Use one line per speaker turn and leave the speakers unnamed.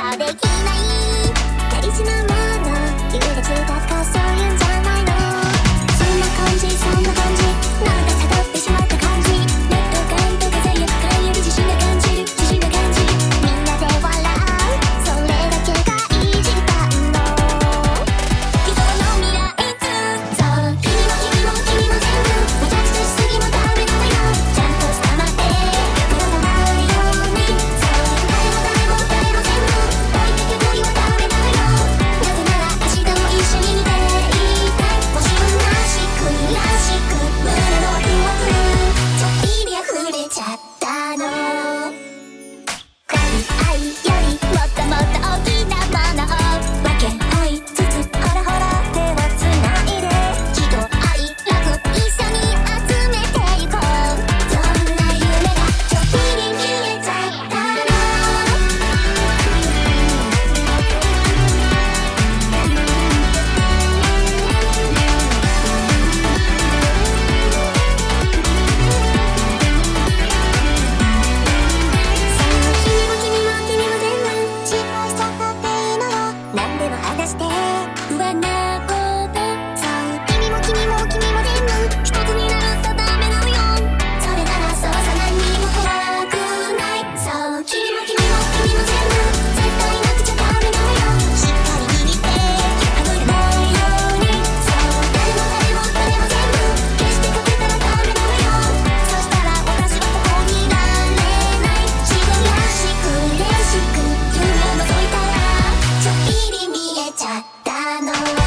ができない大事なもの優劣だとかそういうんじゃないの。そんな感じそんな感じなんか悟ってしまった感じ。ネット感と輝く感より自信が感じる自信が感じる。みんなで笑うそれだけがいい時間の理想の未来図。そう君も君も君も全部無茶苦しすぎもダメなのよ。ちゃんと捕まって転ばないように。そう誰も誰も誰も全部置いてけぼりはダメなのよ。なぜなら明日も一緒にいていたい。もしらしくらしく胸のワクワクちょっぴり溢れちゃったの。恋愛よりもっともっと大きなものを分け合いつつほらほら手をつないで喜怒哀楽一緒に集めていこう。そんな夢がちょっぴり見えちゃったの。君も君も君も全部失敗しちゃったっていいのよ。何でも話して不安なこと。そう君も君も君も全部一つになるとダメなのよ。それならそうさ何にも怖くない。そう君も君も君も全部絶対なくちゃダメなのよ。しっかり握ってはぐれないように。そう誰も誰も誰も全部決してかけたらダメなのよ。そしたら私はここにいられない。自分らしく嬉しく夢を覗いたらちょっぴり見えちゃったの。